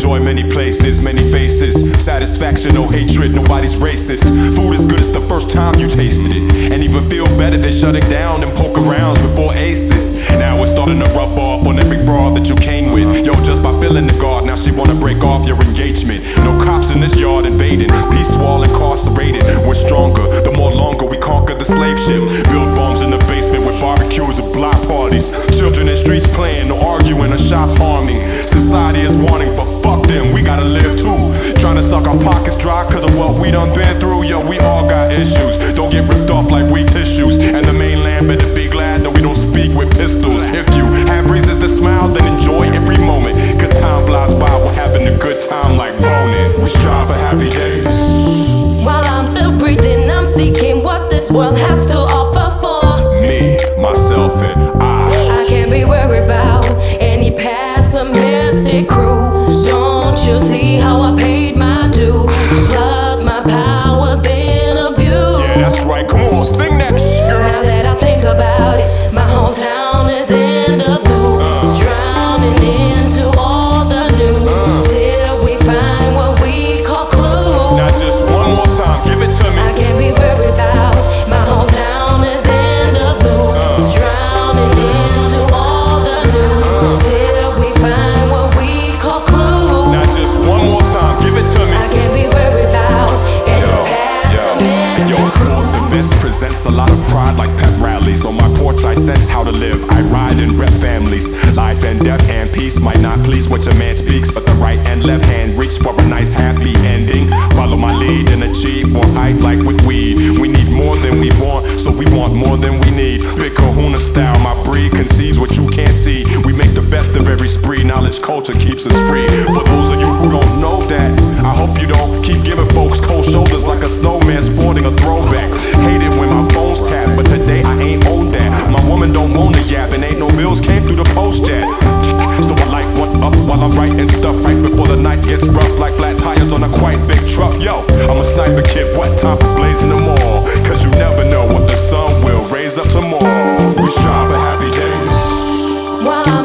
enjoy many places, many faces. Satisfaction, no hatred, nobody's racist. Food is good, it's the first time you tasted it. And even feel better than shutting down and poke arounds before aces. Now it's starting to rub off on every broad that you came with. Yo, just by filling the guard, now she wanna break off your engagement. No cops in this yard invading, peace to all incarcerated. We're stronger, the more longer we conquer the slave ship. Build bombs in the basement with barbecues and block parties. Children in streets playing, no arguing or shots harming. Society is wanting, but fuck them, we gotta live too. Trying to suck our pockets dry cause of what we done been through. Yo, we all got issues, don't get ripped off like we tissues. And the mainland better be glad that we don't speak with pistols. If you have reasons to smile, then enjoy every moment. Cause time flies by, we're having a good time like Ronin. We strive for happy days. While I'm still breathing, I'm seeking what this world has to offer for me, myself, and I can't be worried about any pessimistic crews. Don't you see how I paid my dues? Plus my power's been abused. Yeah, that's right, come on, sing that shit, girl. Now that I think about it, my whole town is in the blue, drowning into all the news. Till we find what we call clues. Now just one more time, give it to me. I can't be worried about my whole town is in the blue, drowning into all the news. Till we find what we call clues. Now just one more time, give it to me. I can't be worried about any pessimistic Yo, sports events presents a lot of pride like pep rallies. On my porch I sense how to live, I ride and rep families. Life and death and peace might not please what your man speaks, but the right and left hand reach for a nice happy ending. Follow my lead and achieve more height like with weed. We need more than we want, so we want more than we need. Big Kahuna style, my breed conceives what you can't see. We make the best of every spree, knowledge culture keeps us free. For those of you who don't know that, I hope you don't keep giving folks cold shoulders like a snowman sporting a throwback. Hate it when my phone's tapped, but today I ain't on that. My woman don't want to yap and ain't no bills came through the post yet. So I light one up while I'm writing stuff right before the night gets rough like flat tires on a quite big truck. Yo, I'm a sniper kid, what time for blazing them all? Cause you never know what the sun will raise up tomorrow. We strive for happy days. while I'm